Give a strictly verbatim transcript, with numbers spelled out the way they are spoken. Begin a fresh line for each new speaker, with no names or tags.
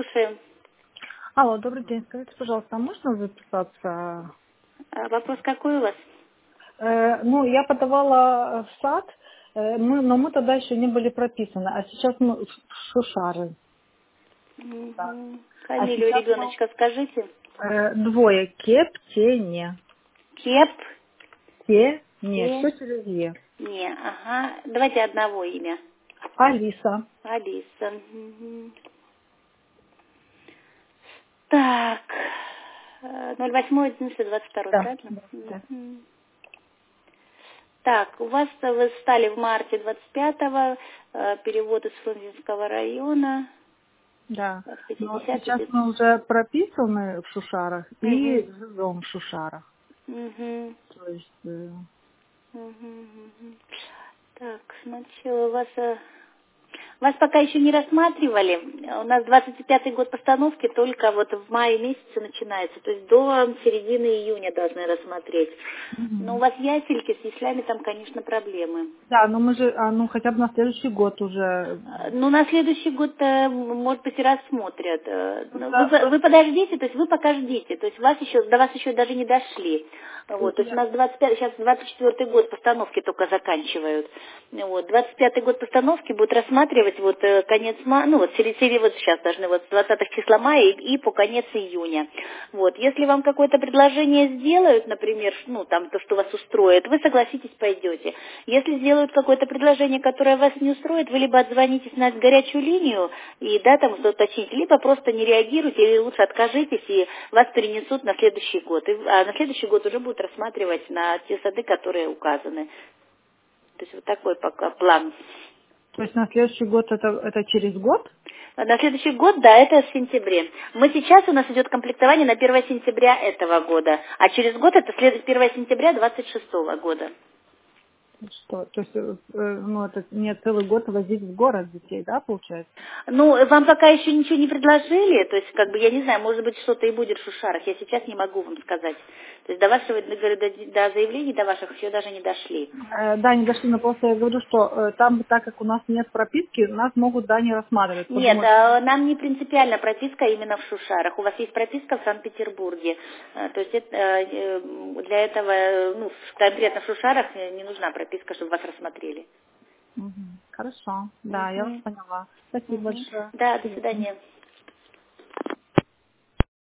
слушаем.
Алло, добрый день. Скажите, пожалуйста, а можно записаться?
А вопрос какой у вас?
Э, ну, я подавала в сад, э, мы, но мы тогда еще не были прописаны, а сейчас мы в Шушары. Да.
Угу.
А
Фамилию
сейчас мы
ребеночка скажите.
э, двое. Кептене.
Кеп.
Те, не,
Те.
все через Е.
Не, ага. Давайте одного имя.
Алиса.
Алиса. Угу. Так. ноль восемь одиннадцать двадцать два,
Да,
правильно?
да, да.
Угу. Так, у вас вы стали в марте двадцать пятого, э, перевод из Фрунзенского района,
Да.
в
Но
пятидесятый.
сейчас мы уже прописаны в Шушарах и
Угу.
живем в Шушарах.
Угу.
То есть, э,
Угу, угу. Так, сначала у вас... э, Вас пока еще не рассматривали. У нас двадцать пятый год постановки только вот в мае месяце начинается. То есть до середины июня должны рассмотреть. Но у
мгм.
вас ясельки, с яслями там, конечно, проблемы.
Да, но мы же, а, ну хотя бы на следующий год уже.
Э, Ну, на следующий год, э, может быть, и рассмотрят. Э, но Вы,
Просто,
по- вы
просто,
подождите, то есть вы пока ждите. То есть вас еще, до вас еще даже не дошли.
то
Вот,
есть
то есть у
я-
нас двадцать пятый, сейчас двадцать четвёртый год постановки только заканчивают. Вот, двадцать пятый год постановки будут рассматривать вот э, конец мая, ну вот, сери- сери- вот сейчас должны вот с двадцатого числа мая и, и по конец июня. Вот, если вам какое-то предложение сделают, например, ну там то, что вас устроит, вы согласитесь, пойдете. Если сделают какое-то предложение, которое вас не устроит, вы либо отзвонитесь на горячую линию и да, там что-то уточните, либо просто не реагируйте или лучше откажитесь и вас перенесут на следующий год. И, а на следующий год уже будут рассматривать на те сады, которые указаны. То есть вот такой пока план.
то есть на следующий год это, это через год?
А на следующий год, да, это в сентябре. Мы сейчас, у нас идет комплектование на первое сентября этого года, а через год это след- первое сентября двадцать шестого года.
Что? То есть, э, э, ну, это не целый год возить в город детей, да, получается?
Ну, вам пока еще ничего не предложили, то есть, как бы, я не знаю, может быть, что-то и будет в Шушарах, я сейчас не могу вам сказать. То есть, до вашего, до, до- до заявлений, до ваших еще даже не дошли.
Э, да, не дошли, но просто я говорю, что э, там, так как у нас нет прописки, нас могут, да, не рассматривать.
Нет,
Потому что,
а, нам не принципиально прописка именно в Шушарах. У вас есть прописка в Санкт-Петербурге. А, То есть это, э, э, для этого, э, ну, в- конкретно в Шушарах э, не нужна прописка, чтобы вас рассмотрели.
Мгм. Хорошо, да, я вас
Мгм.
поняла. Спасибо
Мгм.
большое.
Да,
До
до
свидания.
свидания.